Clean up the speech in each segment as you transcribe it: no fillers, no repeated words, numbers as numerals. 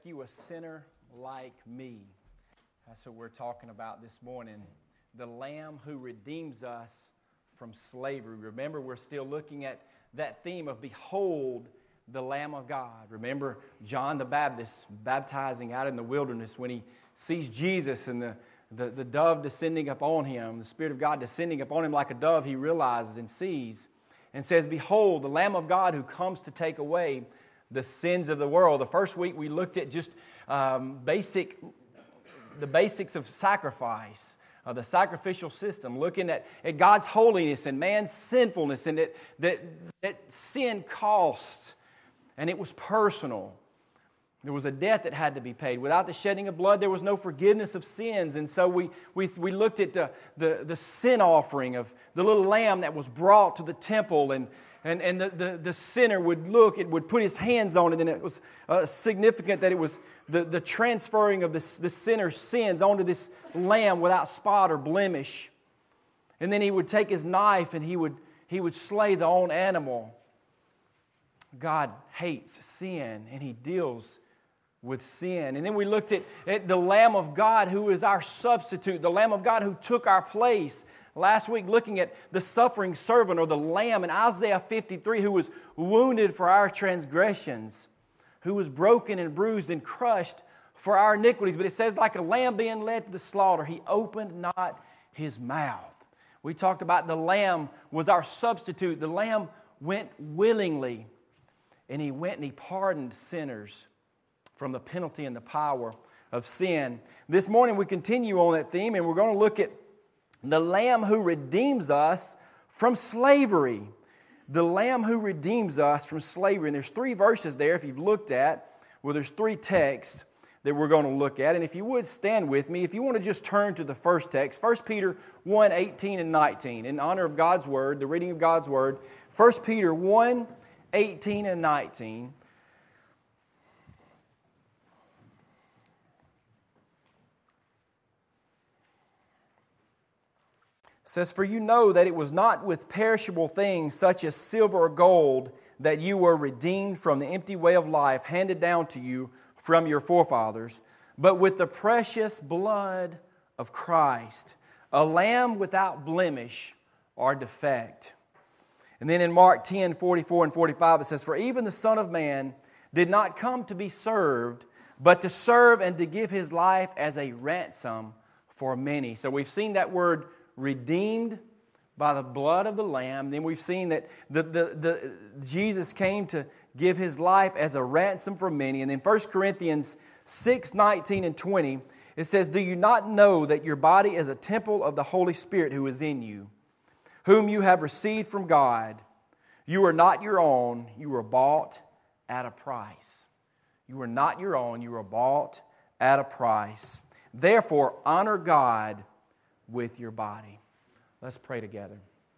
You a sinner like me. That's what we're talking about this morning. The Lamb who redeems us from slavery. Remember, we're still looking at that theme of behold the Lamb of God. Remember John the Baptist baptizing out in the wilderness when he sees Jesus and the dove descending upon him, the Spirit of God descending upon him like a dove, he realizes and sees and says, behold, the Lamb of God who comes to take away the sins of the world. The first week we looked at just the basics of sacrifice, the sacrificial system, looking at God's holiness and man's sinfulness, and that sin cost, and it was personal. There was a debt that had to be paid. Without the shedding of blood, there was no forgiveness of sins. And so we looked at the sin offering of the little lamb that was brought to the temple, and the sinner would look, it would put his hands on it, and it was significant that it was the transferring of the sinner's sins onto this lamb without spot or blemish. And then he would take his knife and he would slay the own animal. God hates sin, and He deals with sin. And then we looked at the Lamb of God who is our substitute, the Lamb of God who took our place. Last week looking at the suffering servant, or the Lamb in Isaiah 53, who was wounded for our transgressions, who was broken and bruised and crushed for our iniquities. But it says, like a lamb being led to the slaughter, He opened not His mouth. We talked about the Lamb was our substitute. The Lamb went willingly, and He went and He pardoned sinners from the penalty and the power of sin. This morning we continue on that theme, and we're going to look at the Lamb who redeems us from slavery. The Lamb who redeems us from slavery. And there's 3 verses there, if you've looked at, well, there's 3 texts that we're going to look at. And if you would stand with me, if you want to just turn to the first text, 1 Peter 1, 18 and 19, in honor of God's Word, the reading of God's Word. 1 Peter 1, 18 and 19. It says, for you know that it was not with perishable things such as silver or gold that you were redeemed from the empty way of life handed down to you from your forefathers, but with the precious blood of Christ, a lamb without blemish or defect. And then in Mark 10, 44 and 45 it says, for even the Son of Man did not come to be served, but to serve and to give His life as a ransom for many. So we've seen that word redeemed by the blood of the Lamb. Then we've seen that Jesus came to give His life as a ransom for many. And then 1 Corinthians 6, 19 and 20, it says, do you not know that your body is a temple of the Holy Spirit who is in you, whom you have received from God? You are not your own, you were bought at a price. You are not your own, you were bought at a price. Therefore, honor God with your body. Let's pray together.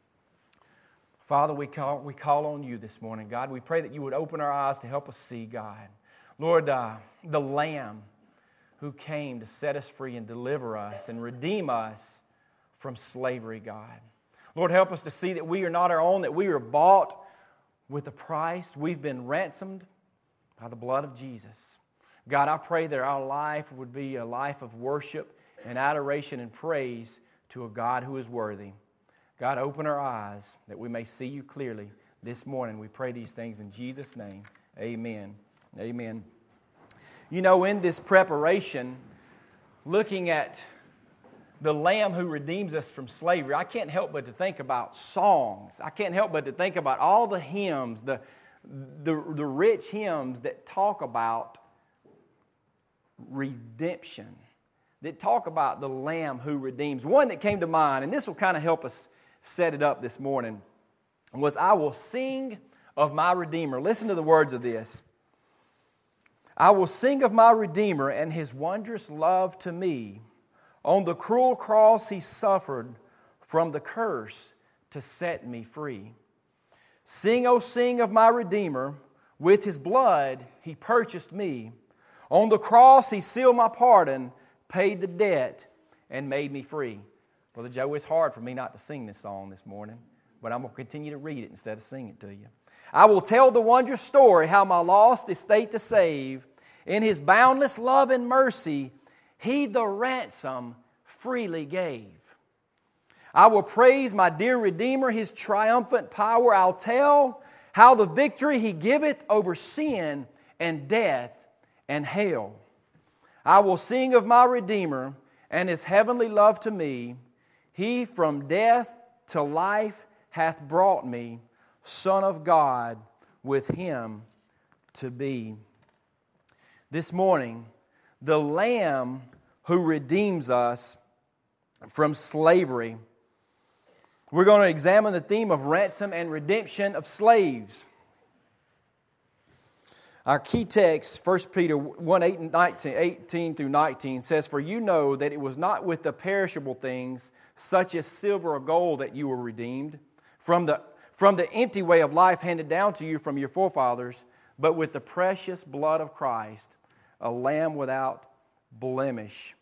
Father, we call on You this morning, God. We pray that You would open our eyes to help us see, God. Lord, the Lamb who came to set us free and deliver us and redeem us from slavery, God. Lord, help us to see that we are not our own, that we are bought with a price. We've been ransomed by the blood of Jesus. God, I pray that our life would be a life of worship and adoration and praise to a God who is worthy. God, open our eyes that we may see You clearly this morning. We pray these things in Jesus' name. Amen. Amen. You know, in this preparation, looking at the Lamb who redeems us from slavery, I can't help but to think about songs. I can't help but to think about all the hymns, the rich hymns that talk about redemption, that talk about the Lamb who redeems. One that came to mind, and this will kind of help us set it up this morning, was I will sing of my Redeemer. Listen to the words of this. I will sing of my Redeemer and His wondrous love to me. On the cruel cross He suffered from the curse to set me free. Sing, oh sing of my Redeemer. With His blood He purchased me. On the cross He sealed my pardon, paid the debt, and made me free. Brother Joe, it's hard for me not to sing this song this morning, but I'm going to continue to read it instead of sing it to you. I will tell the wondrous story how my lost estate to save, In His boundless love and mercy, He the ransom freely gave. I will praise my dear Redeemer, His triumphant power I'll tell, how the victory He giveth over sin and death and hell. I will sing of my Redeemer and His heavenly love to me. He from death to life hath brought me, Son of God, with Him to be. This morning, the Lamb who redeems us from slavery. We're going to examine the theme of ransom and redemption of slaves. Our key text, 1 Peter 1, 18 through 19, says, For you know that it was not with the perishable things, such as silver or gold, that you were redeemed, from the empty way of life handed down to you from your forefathers, but with the precious blood of Christ, a lamb without blemish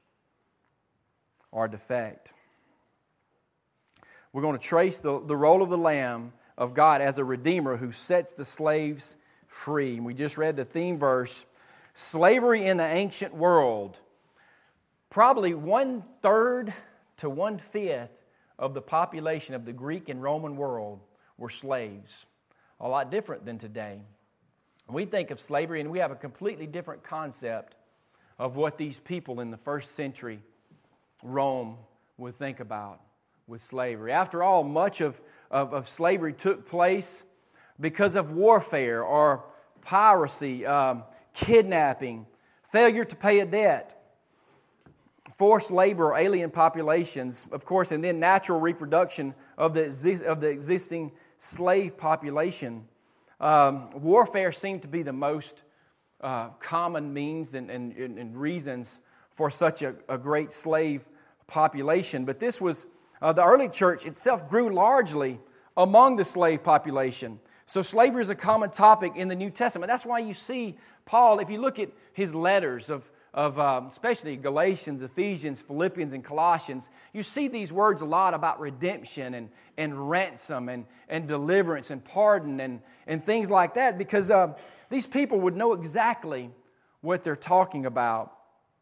or defect. We're going to trace the role of the Lamb of God as a Redeemer who sets the slaves free. And we just read the theme verse. Slavery in the ancient world. Probably 1/3 to 1/5 of the population of the Greek and Roman world were slaves. A lot different than today. We think of slavery and we have a completely different concept of what these people in the first century Rome would think about with slavery. After all, much of slavery took place because of warfare or piracy, kidnapping, failure to pay a debt, forced labor or alien populations, of course, and then natural reproduction of the existing slave population. Warfare seemed to be the most common means and reasons for such a great slave population. But this was, the early church itself grew largely among the slave population. So slavery is a common topic in the New Testament. That's why you see Paul, if you look at his letters of especially Galatians, Ephesians, Philippians, and Colossians, you see these words a lot about redemption and ransom and deliverance and pardon and things like that, because these people would know exactly what they're talking about.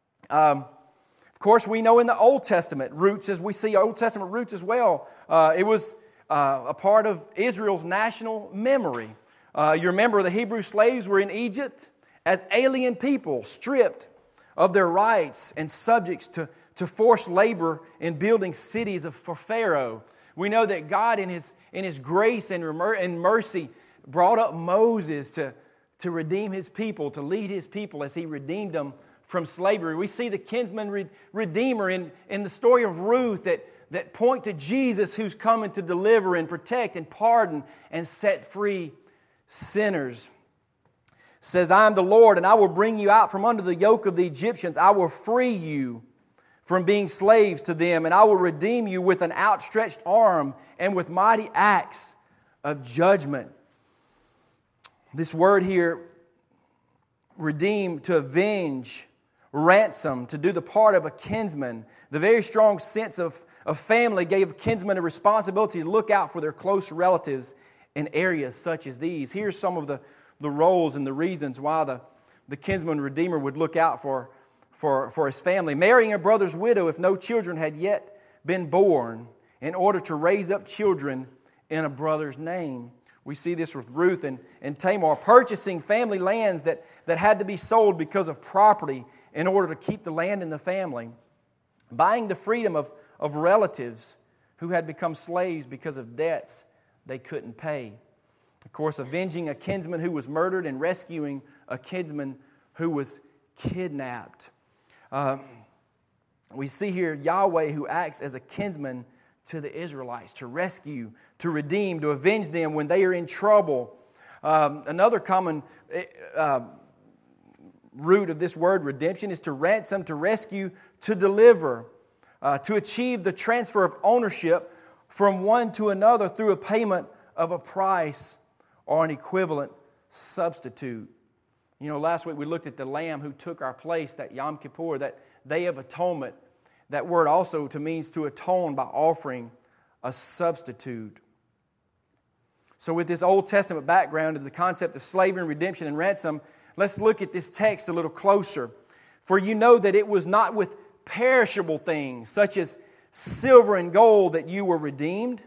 Of course, we know in the Old Testament roots, as we see Old Testament roots as well, it was a part of Israel's national memory. You remember the Hebrew slaves were in Egypt as alien people, stripped of their rights and subjects to forced labor in building cities for Pharaoh. We know that God in His grace and mercy brought up Moses to redeem His people, to lead His people as He redeemed them from slavery. We see the kinsman redeemer in the story of Ruth that point to Jesus, who's coming to deliver and protect and pardon and set free sinners. It says, I am the Lord, and I will bring you out from under the yoke of the Egyptians. I will free you from being slaves to them, and I will redeem you with an outstretched arm and with mighty acts of judgment. This word here, redeem, to avenge, ransom, to do the part of a kinsman. The very strong sense of family gave kinsmen a responsibility to look out for their close relatives in areas such as these. Here's some of the roles and the reasons why the kinsman redeemer would look out for his family. Marrying a brother's widow if no children had yet been born, in order to raise up children in a brother's name. We see this with Ruth and Tamar. Purchasing family lands that had to be sold because of property in order to keep the land in the family. Buying the freedom of relatives who had become slaves because of debts they couldn't pay. Of course, avenging a kinsman who was murdered and rescuing a kinsman who was kidnapped. We see here Yahweh who acts as a kinsman to the Israelites, to rescue, to redeem, to avenge them when they are in trouble. Another common root of this word redemption is to ransom, to rescue, to deliver, to achieve the transfer of ownership from one to another through a payment of a price or an equivalent substitute. You know, last week we looked at the Lamb who took our place, that Yom Kippur, that Day of Atonement. That word also means to atone by offering a substitute. So with this Old Testament background of the concept of slavery and redemption and ransom, let's look at this text a little closer. For you know that it was not with perishable things, such as silver and gold, that you were redeemed.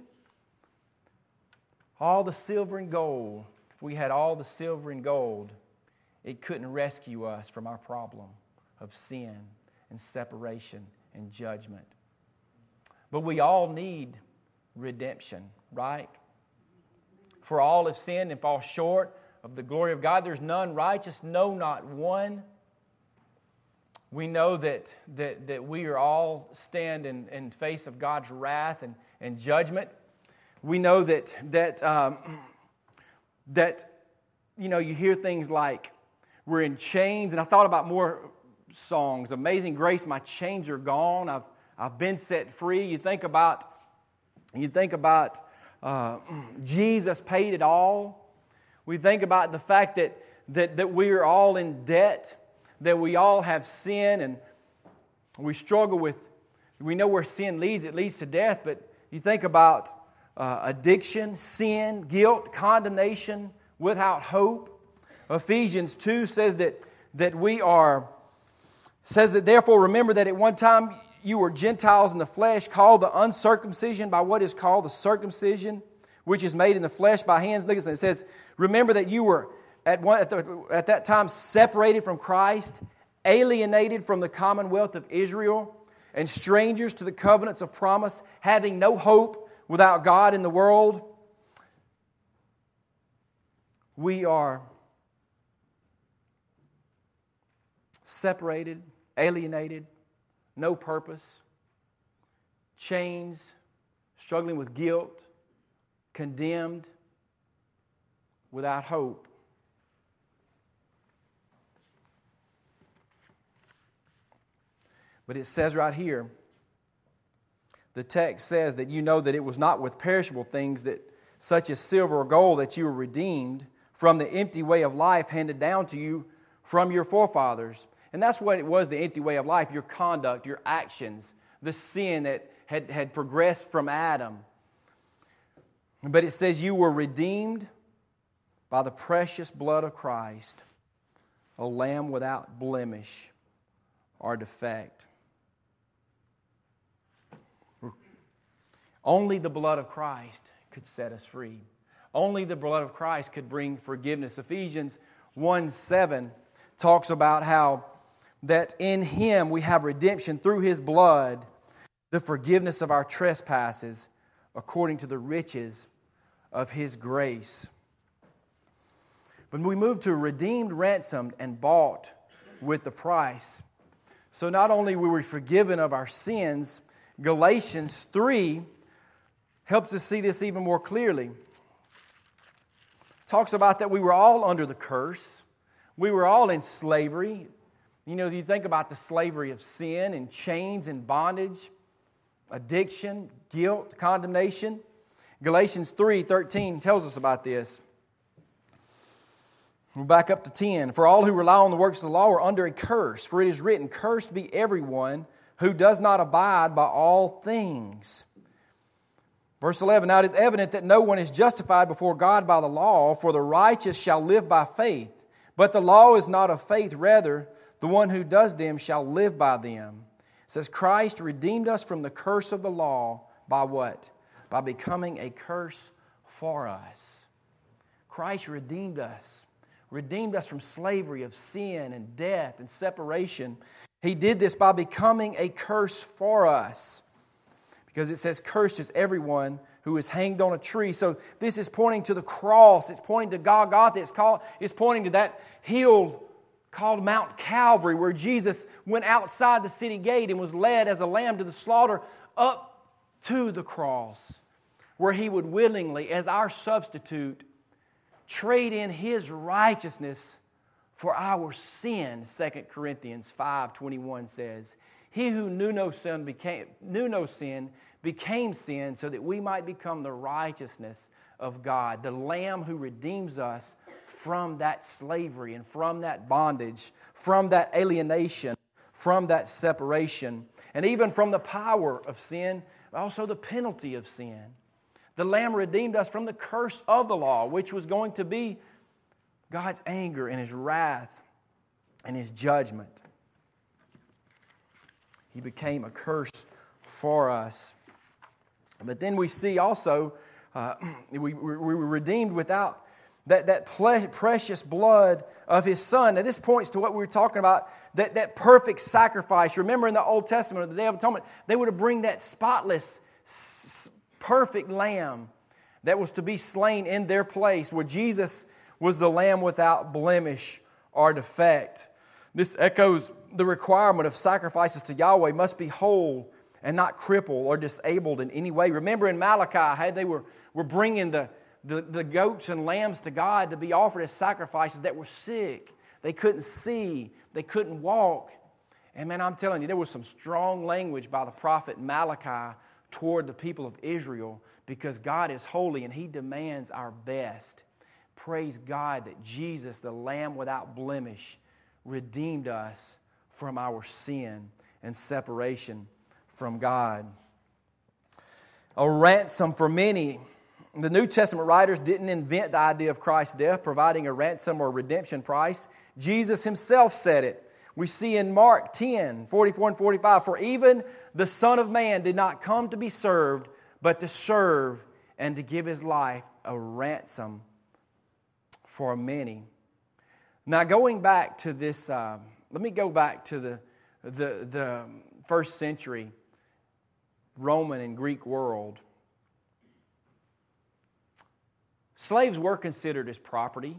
All the silver and gold, if we had all the silver and gold, it couldn't rescue us from our problem of sin and separation and judgment. But we all need redemption, right? For all have sinned and fall short of the glory of God. There's none righteous, no, not one. We know that we are all stand in face of God's wrath and judgment. We know that you hear things like, we're in chains. And I thought about more songs. Amazing Grace, my chains are gone. I've been set free. You think about Jesus paid it all. We think about the fact that we are all in debt, that we all have sin, and we struggle with, we know where sin leads. It leads to death, but you think about addiction, sin, guilt, condemnation, without hope. Ephesians 2 says that therefore remember that at one time you were Gentiles in the flesh, called the uncircumcision by what is called the circumcision, which is made in the flesh by hands. Look at it. It says, remember that you were at that time separated from Christ, alienated from the commonwealth of Israel, and strangers to the covenants of promise, having no hope without God in the world. We are separated, alienated, no purpose, chains, struggling with guilt, condemned, without hope. But it says right here, the text says that you know that it was not with perishable things, that such as silver or gold, that you were redeemed from the empty way of life handed down to you from your forefathers. And that's what it was, the empty way of life, your conduct, your actions, the sin that had progressed from Adam. But it says you were redeemed by the precious blood of Christ, a lamb without blemish or defect. Only the blood of Christ could set us free. Only the blood of Christ could bring forgiveness. Ephesians 1:7 talks about how that in Him we have redemption through His blood, the forgiveness of our trespasses, according to the riches of His grace. When we move to redeemed, ransomed, and bought with the price. So not only were we forgiven of our sins, Galatians 3 helps us see this even more clearly. It talks about that we were all under the curse. We were all in slavery. You know, you think about the slavery of sin and chains and bondage, addiction, guilt, condemnation. Galatians 3:13 tells us about this. We'll back up to 10. For all who rely on the works of the law are under a curse. For it is written, cursed be everyone who does not abide by all things. Verse 11, now it is evident that no one is justified before God by the law, for the righteous shall live by faith. But the law is not of faith, rather the one who does them shall live by them. It says, Christ redeemed us from the curse of the law by what? By becoming a curse for us. Christ redeemed us from slavery of sin and death and separation. He did this by becoming a curse for us. Because it says, cursed is everyone who is hanged on a tree. So this is pointing to the cross. It's pointing to Golgotha. It's pointing to that hill called Mount Calvary, where Jesus went outside the city gate and was led as a lamb to the slaughter up to the cross, where He would willingly, as our substitute, trade in His righteousness for our sin. 2 Corinthians 5:21 says, He who knew no sin became sin so that we might become the righteousness of God, the Lamb who redeems us from that slavery and from that bondage, from that alienation, from that separation, and even from the power of sin, also the penalty of sin. The Lamb redeemed us from the curse of the law, which was going to be God's anger and His wrath and His judgment. He became a curse for us. But then we see also we were redeemed without that precious blood of His Son. Now this points to what we were talking about, that perfect sacrifice. Remember in the Old Testament, the Day of Atonement, they would bring that spotless, perfect lamb that was to be slain in their place, where Jesus was the lamb without blemish or defect. This echoes the requirement of sacrifices to Yahweh must be whole and not crippled or disabled in any way. Remember in Malachi, how they were bringing the goats and lambs to God to be offered as sacrifices that were sick. They couldn't see. They couldn't walk. And man, I'm telling you, there was some strong language by the prophet Malachi toward the people of Israel, because God is holy and He demands our best. Praise God that Jesus, the Lamb without blemish, redeemed us from our sin and separation from God. A ransom for many. The New Testament writers didn't invent the idea of Christ's death, providing a ransom or redemption price. Jesus Himself said it. We see in Mark 10, 44 and 45, "For even the Son of Man did not come to be served, but to serve and to give His life a ransom for many." Now going back to this, let me go back to the first century Roman and Greek world. Slaves were considered as property.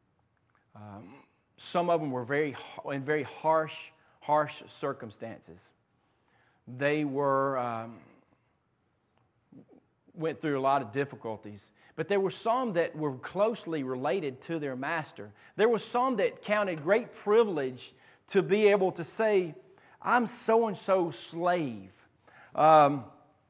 Some of them were in very harsh circumstances. They went through a lot of difficulties. But there were some that were closely related to their master. There were some that counted great privilege to be able to say, "I'm so-and-so's slave. I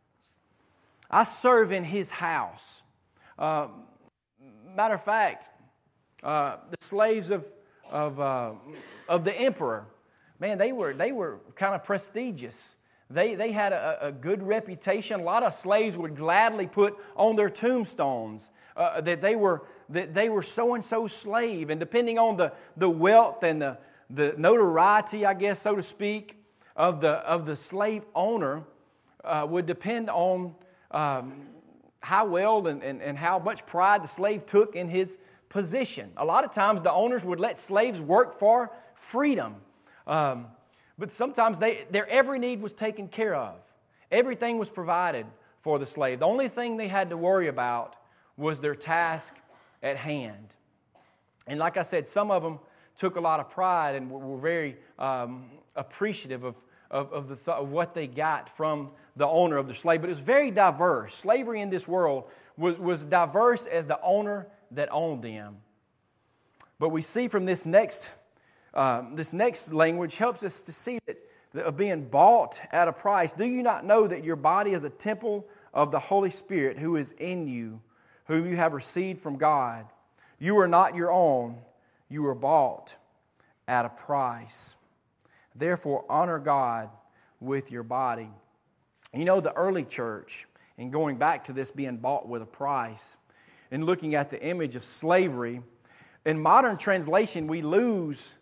serve in his house." Matter of fact, the slaves of the emperor, man, they were kind of prestigious. They had a good reputation. A lot of slaves would gladly put on their tombstones that they were so-and-so's slave. And depending on the wealth and the notoriety, I guess, so to speak, of the slave owner, would depend on how well and how much pride the slave took in his position. A lot of times the owners would let slaves work for freedom. But sometimes their every need was taken care of. Everything was provided for the slave. The only thing they had to worry about was their task at hand. And like I said, some of them took a lot of pride and were very appreciative of what they got from the owner of the slave. But it was very diverse. Slavery in this world was diverse as the owner that owned them. But we see from this next language helps us to see that of being bought at a price. "Do you not know that your body is a temple of the Holy Spirit who is in you, whom you have received from God? You are not your own. You were bought at a price. Therefore, honor God with your body." You know, the early church, and going back to this being bought with a price, and looking at the image of slavery, in modern translation, we lose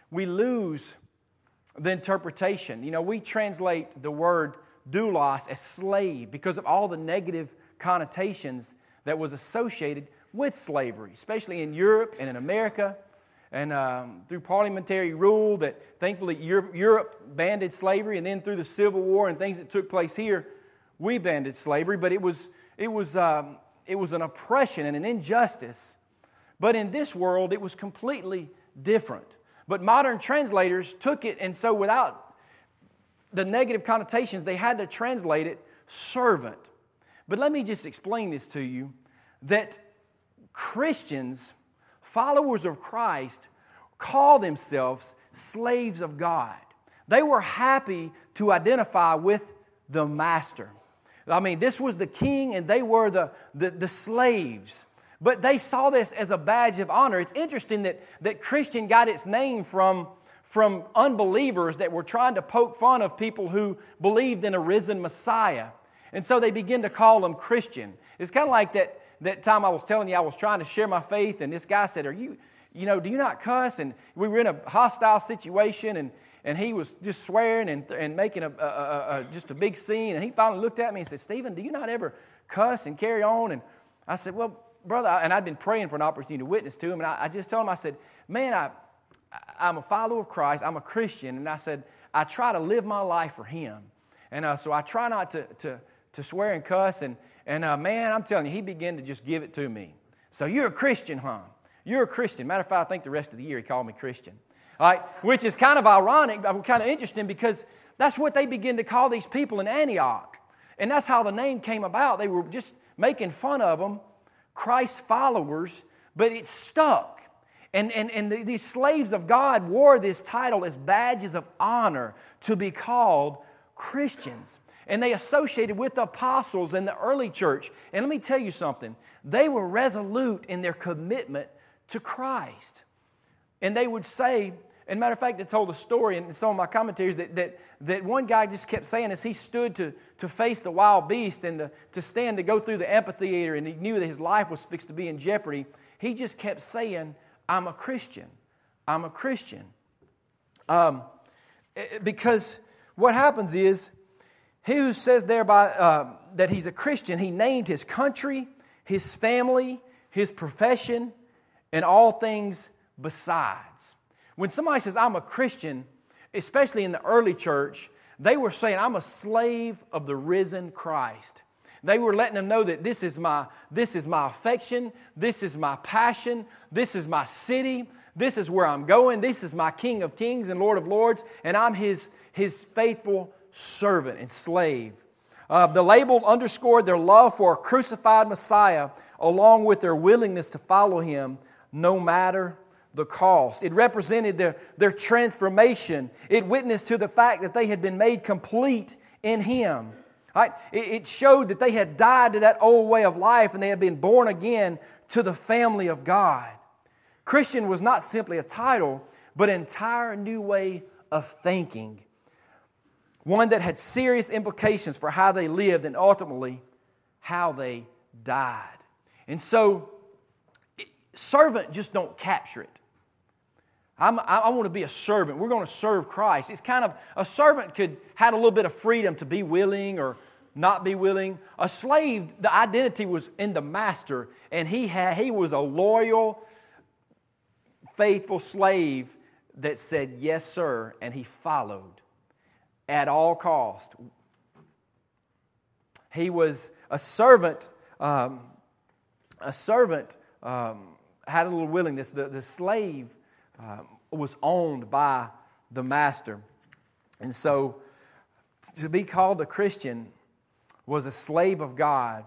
the interpretation. You know, we translate the word doulos as slave because of all the negative connotations that was associated with slavery, especially in Europe and in America, and through parliamentary rule that thankfully Europe banded slavery, and then through the Civil War and things that took place here, we banded slavery. But it was an oppression and an injustice. But in this world, it was completely different. But modern translators took it, and so without the negative connotations, they had to translate it servant. But let me just explain this to you, that Christians, followers of Christ, call themselves slaves of God. They were happy to identify with the master. I mean, this was the king and they were the slaves. But they saw this as a badge of honor. It's interesting that Christian got its name from unbelievers that were trying to poke fun of people who believed in a risen Messiah. And so they began to call them Christian. It's kind of like that time I was telling you I was trying to share my faith, and this guy said, do you not cuss? And we were in a hostile situation, and he was just swearing and making just a big scene. And he finally looked at me and said, Stephen, do you not ever cuss and carry on? And I said, well, brother, and I'd been praying for an opportunity to witness to him. And I just told him, I said, man, I'm a follower of Christ. I'm a Christian. And I said, I try to live my life for Him. And so I try not to swear and cuss. And man, I'm telling you, he began to just give it to me. So you're a Christian, huh? You're a Christian. Matter of fact, I think the rest of the year he called me Christian. All right, which is kind of ironic, kind of interesting, because that's what they begin to call these people in Antioch. And that's how the name came about. They were just making fun of them, Christ's followers, but it stuck. And these slaves of God wore this title as badges of honor to be called Christians. And they associated with the apostles in the early church. And let me tell you something. They were resolute in their commitment to Christ. And they would say, and matter of fact, I told a story in some of my commentaries that one guy just kept saying as he stood to face the wild beast and to stand to go through the amphitheater, and he knew that his life was fixed to be in jeopardy, he just kept saying, I'm a Christian. I'm a Christian. Because what happens is, he who says thereby that he's a Christian, he named his country, his family, his profession, and all things besides. When somebody says, I'm a Christian, especially in the early church, they were saying, I'm a slave of the risen Christ. They were letting them know that this is my affection, this is my passion, this is my city, this is where I'm going, this is my King of Kings and Lord of Lords, and I'm His faithful servant and slave. The label underscored their love for a crucified Messiah, along with their willingness to follow Him no matter the cost. It represented their transformation. It witnessed to the fact that they had been made complete in Him. Right? It showed that they had died to that old way of life and they had been born again to the family of God. Christian was not simply a title, but an entire new way of thinking. One that had serious implications for how they lived and ultimately how they died. And so, servant just don't capture it. I want to be a servant. We're going to serve Christ. It's kind of, a servant had a little bit of freedom to be willing or not be willing. A slave, the identity was in the master, and he was a loyal, faithful slave that said, yes, sir, and he followed at all cost. He was a servant. Had a little willingness. The slave was owned by the master. And so to be called a Christian was a slave of God.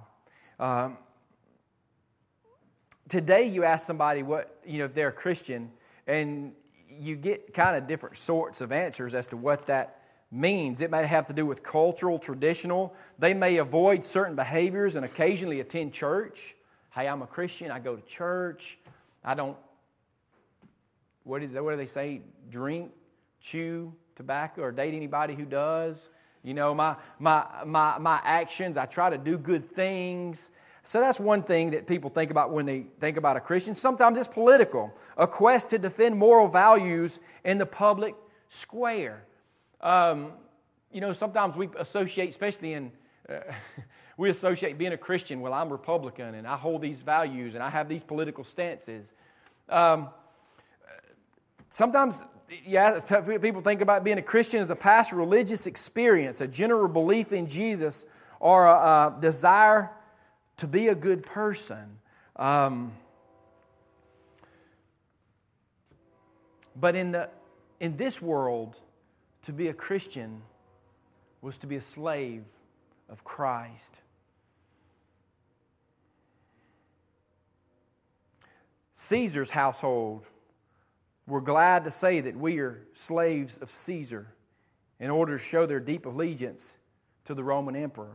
Today you ask somebody if they're a Christian, and you get kind of different sorts of answers as to what that means. It may have to do with cultural, traditional. They may avoid certain behaviors and occasionally attend church. Hey, I'm a Christian. I go to church. I don't, what do they say? Drink, chew tobacco, or date anybody who does. My actions, I try to do good things. So that's one thing that people think about when they think about a Christian. Sometimes it's political, a quest to defend moral values in the public square. Sometimes we associate, especially we associate being a Christian, well, I'm Republican and I hold these values and I have these political stances. Sometimes, people think about being a Christian as a past religious experience, a general belief in Jesus, or a desire to be a good person. But in this world, to be a Christian was to be a slave of Christ. Caesar's household were glad to say that we are slaves of Caesar in order to show their deep allegiance to the Roman emperor.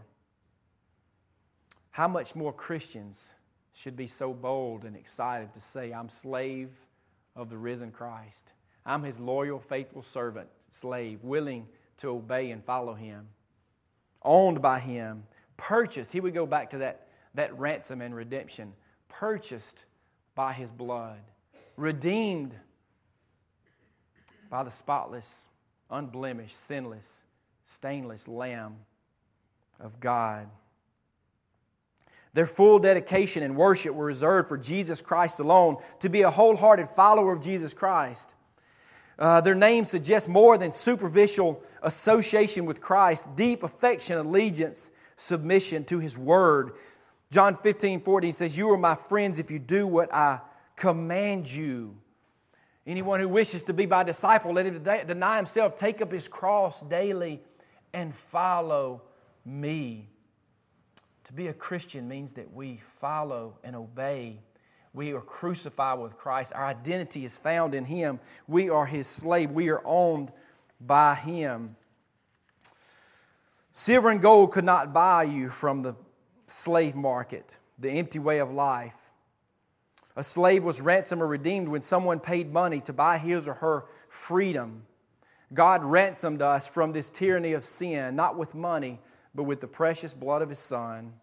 How much more Christians should be so bold and excited to say, I'm slave of the risen Christ. I'm His loyal, faithful servant, slave, willing to obey and follow Him, owned by Him, purchased. Here we go back to that ransom and redemption, purchased by His blood, redeemed by the spotless, unblemished, sinless, stainless Lamb of God. Their full dedication and worship were reserved for Jesus Christ alone, to be a wholehearted follower of Jesus Christ. Their name suggests more than superficial association with Christ, deep affection, allegiance, submission to His Word. John 15:14 says, "You are my friends if you do what I command you." Anyone who wishes to be my disciple, let him deny himself, take up his cross daily, and follow me. To be a Christian means that we follow and obey. We are crucified with Christ. Our identity is found in Him. We are His slave. We are owned by Him. Silver and gold could not buy you from the slave market, the empty way of life. A slave was ransomed or redeemed when someone paid money to buy his or her freedom. God ransomed us from this tyranny of sin, not with money, but with the precious blood of His Son.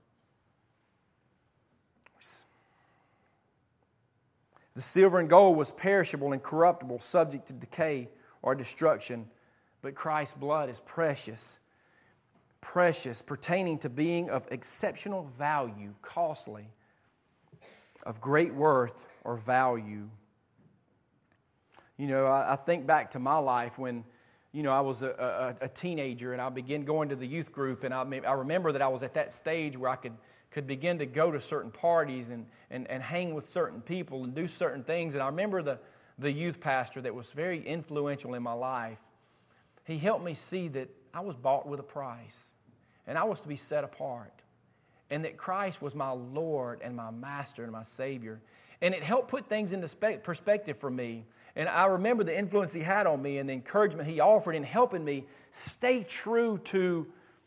The silver and gold was perishable and corruptible, subject to decay or destruction. But Christ's blood is precious, pertaining to being of exceptional value, costly, of great worth or value. You know, I think back to my life when, I was a teenager and I began going to the youth group, and I remember that I was at that stage where I could begin to go to certain parties and hang with certain people and do certain things. And I remember the youth pastor that was very influential in my life. He helped me see that I was bought with a price and I was to be set apart, and that Christ was my Lord and my Master and my Savior. And it helped put things into perspective for me. And I remember the influence He had on me and the encouragement He offered in helping me stay true to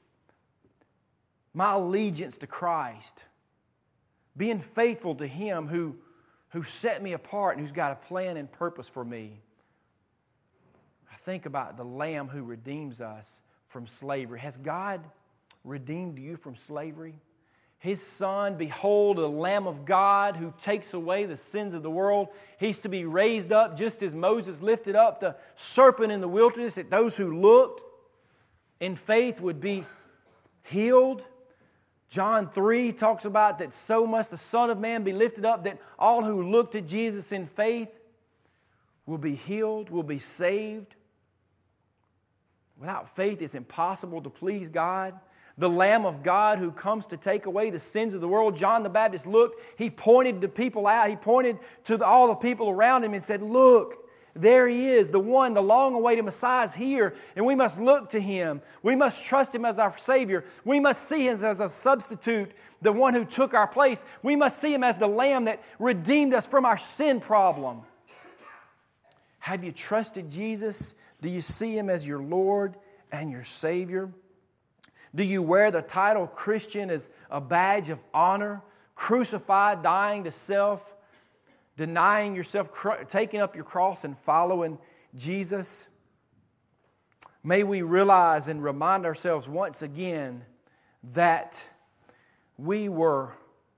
my allegiance to Christ, being faithful to Him who set me apart and who's got a plan and purpose for me. I think about the Lamb who redeems us from slavery. Has God redeemed you from slavery? His Son, behold, the Lamb of God who takes away the sins of the world. He's to be raised up just as Moses lifted up the serpent in the wilderness, that those who looked in faith would be healed. John 3 talks about that so must the Son of Man be lifted up that all who look to Jesus in faith will be healed, will be saved. Without faith, it's impossible to please God. The Lamb of God who comes to take away the sins of the world. John the Baptist looked, he pointed to people out, he pointed to all the people around him and said, "Look, there He is, the one, the long-awaited Messiah is here, and we must look to Him. We must trust Him as our Savior. We must see Him as a substitute, the one who took our place. We must see Him as the Lamb that redeemed us from our sin problem." Have you trusted Jesus? Do you see Him as your Lord and your Savior? Do you wear the title Christian as a badge of honor, crucified, dying to self, denying yourself, taking up your cross and following Jesus? May we realize and remind ourselves once again that we were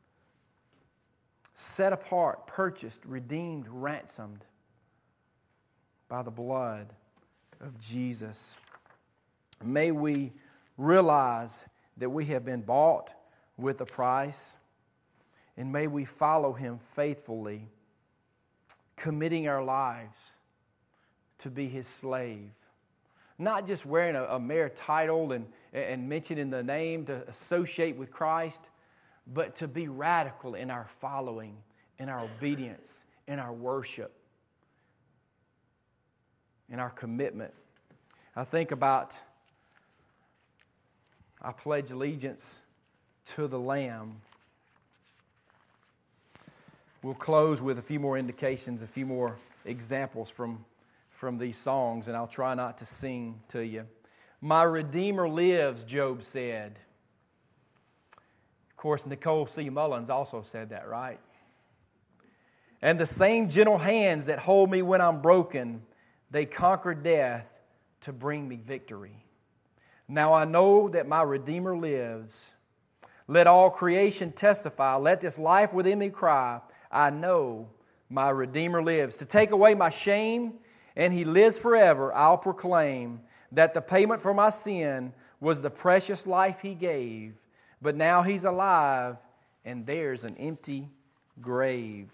set apart, purchased, redeemed, ransomed by the blood of Jesus. May we realize that we have been bought with a price, and may we follow Him faithfully, committing our lives to be His slave. Not just wearing a mere title and mentioning the name to associate with Christ, but to be radical in our following, in our obedience, in our worship, in our commitment. I think about, I pledge allegiance to the Lamb. We'll close with a few more indications, a few more examples from these songs, and I'll try not to sing to you. My Redeemer lives, Job said. Of course, Nicole C. Mullins also said that, right? And the same gentle hands that hold me when I'm broken, they conquer death to bring me victory. Now I know that my Redeemer lives. Let all creation testify. Let this life within me cry, I know my Redeemer lives. To take away my shame, and He lives forever, I'll proclaim that the payment for my sin was the precious life He gave. But now He's alive, and there's an empty grave.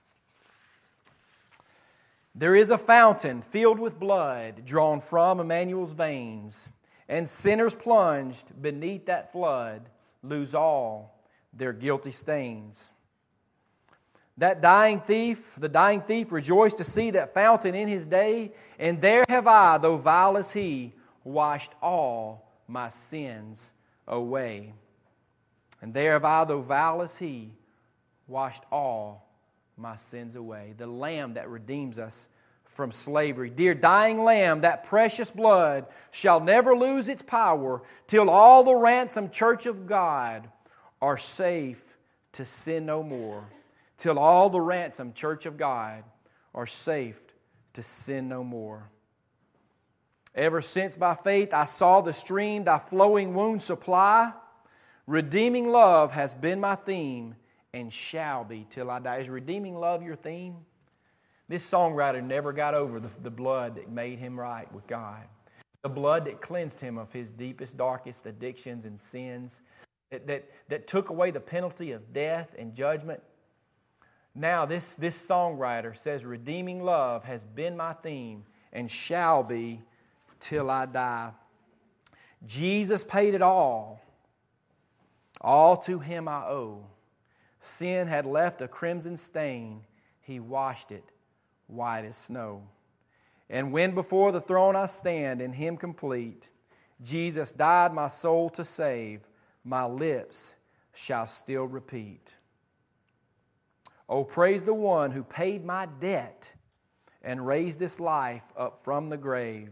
There is a fountain filled with blood drawn from Emmanuel's veins, and sinners plunged beneath that flood lose all their guilty stains. The dying thief rejoiced to see that fountain in his day, and there have I, though vile as he, washed all my sins away. And there have I, though vile as he, washed all my sins away. The Lamb that redeems us from slavery. Dear dying Lamb, that precious blood shall never lose its power till all the ransomed church of God are safe to sin no more. Till all the ransomed church of God are safe to sin no more. Ever since by faith I saw the stream thy flowing wound supply, redeeming love has been my theme and shall be till I die. Is redeeming love your theme? This songwriter never got over the blood that made him right with God. The blood that cleansed him of his deepest, darkest addictions and sins, that took away the penalty of death and judgment. Now this songwriter says, redeeming love has been my theme and shall be till I die. Jesus paid it all. All to Him I owe. Sin had left a crimson stain. He washed it white as snow. And when before the throne I stand in Him complete, Jesus died my soul to save. My lips shall still repeat. Oh, praise the one who paid my debt and raised this life up from the grave.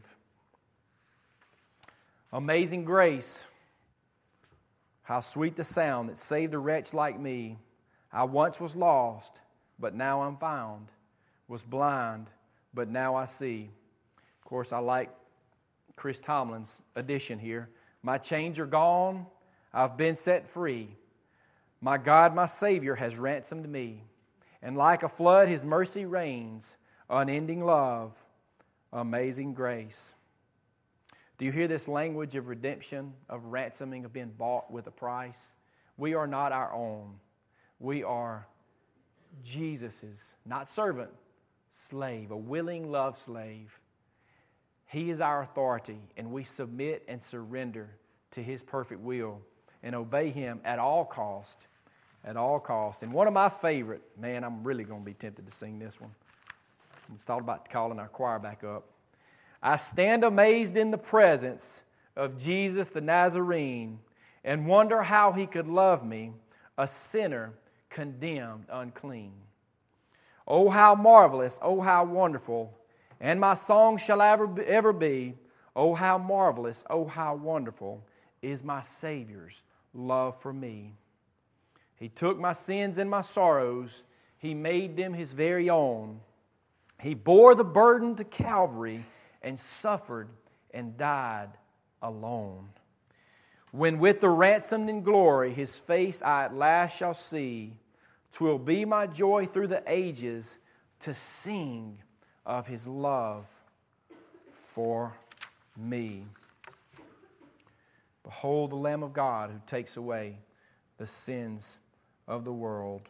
Amazing grace, how sweet the sound that saved a wretch like me. I once was lost, but now I'm found. Was blind, but now I see. Of course, I like Chris Tomlin's addition here. My chains are gone. I've been set free. My God, my Savior, has ransomed me. And like a flood, His mercy reigns. Unending love, amazing grace. Do you hear this language of redemption, of ransoming, of being bought with a price? We are not our own. We are Jesus's, not servant, slave, a willing love slave. He is our authority, and we submit and surrender to His perfect will and obey Him at all cost. At all cost. And one of my favorite, man, I'm really going to be tempted to sing this one. I thought about calling our choir back up. I stand amazed in the presence of Jesus the Nazarene and wonder how He could love me, a sinner condemned unclean. Oh, how marvelous, oh, how wonderful, and my song shall ever be, oh, how marvelous, oh, how wonderful is my Savior's love for me. He took my sins and my sorrows. He made them His very own. He bore the burden to Calvary and suffered and died alone. When with the ransomed in glory His face I at last shall see, 'twill be my joy through the ages to sing of His love for me. Behold the Lamb of God who takes away the sins of the world.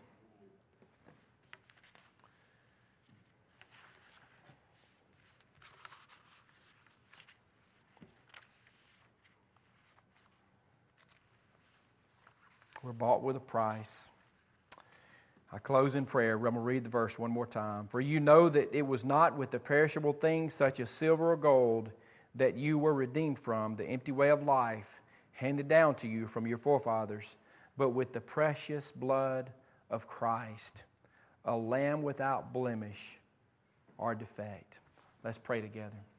We're bought with a price. I close in prayer. I'm going to read the verse one more time. For you know that it was not with the perishable things such as silver or gold that you were redeemed from the empty way of life handed down to you from your forefathers, but with the precious blood of Christ, a lamb without blemish or defect. Let's pray together.